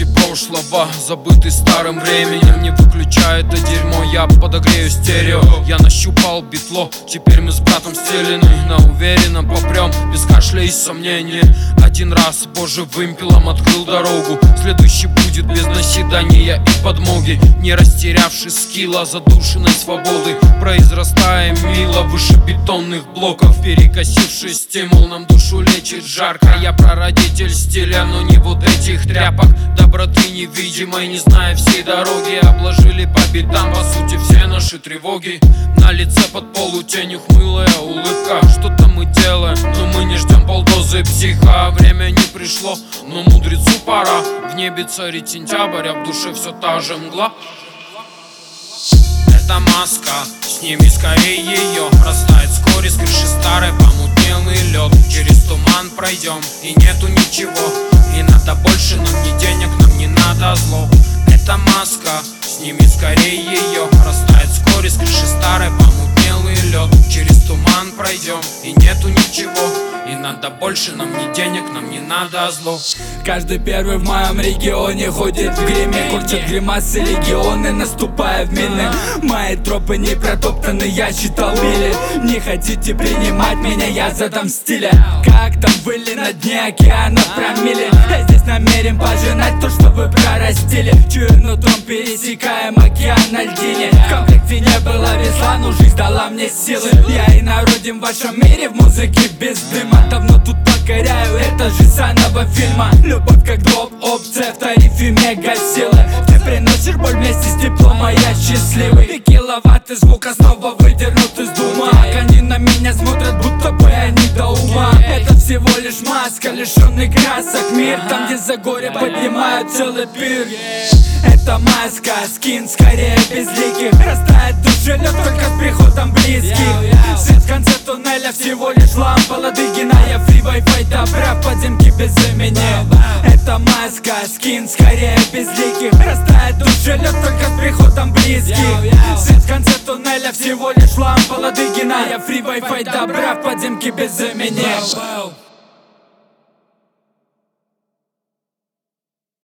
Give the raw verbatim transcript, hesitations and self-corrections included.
Осколки прошлого, забыты старым временем. Не выключай это дерьмо, я подогрею стерео. Я нащупал битло, теперь мы с братом стелены. На уверенном попрем, без кашля и сомнений. Один раз, боже, вымпелом открыл дорогу. Следующий будет без наседания и подмоги. Не растерявший скилла, задушенной свободы. Произрастаем мило выше бетонных блоков. Перекосивший стимул, нам душу лечит жарко. Я прародитель стиля, но не вот этих тряпок. Доброты невидимой, не зная всей дороги. Обложили по битам, по сути, все наши тревоги. На лице под полутень ухмылая улыбка. Что-то мы делаем, но мы не ждем полдозы психа. Время не пришло, но мудрецу пора. В небе царит сентябрь, а в душе все та же мгла. Это маска, сними скорее ее. Растает вскоре с крыши старой помутнелый лед. Через туман пройдем, и нету ничего. И надо больше, нам не денег, нам не надо зло. Это маска, сними скорее ее. Растает вскоре с крыши старой помутнелый лед. Через туман пройдем, и нету ничего. И надо больше, нам не денег, нам не надо зло. Каждый первый в моем регионе ходит в гриме. Курчат гримасы легионы, наступая в мины. Мои тропы не протоптаны, я читал мили. Не хотите принимать меня, я задам стиля. Как там были на дне океана промили. Я здесь намерен пожинать то, что вы прорастили. Чую нутром, пересекаем океан на льдине. В комплекте не было весла, но жизнь дала мне силы. Я инороден в вашем мире, в музыке без дыма. Давно тут покоряю, это же санного фильма. Любовь как дроп, опция в тарифе мега силы. Ты приносишь боль вместе с теплом, а я счастливый. И киловатты звука снова выдернут из дума. Они на меня смотрят, будто бы они до ума. Это всего лишь маска, лишенный красок мир. Там, где за горе поднимают целый пир. Это маска, скин скорее безликих. Растает в душе лед только с приходом близких. Свет в конце туннеля, всего лишь лампа Ладыгина. Я фри вай-фай добра в подземке без имени. Это маска, скин скорее безликих. Растает в душе лед только с приходом близких. Свет в конце туннеля, всего лишь лампа Ладыгина. Я фри вай-фай добра в подземке без имени.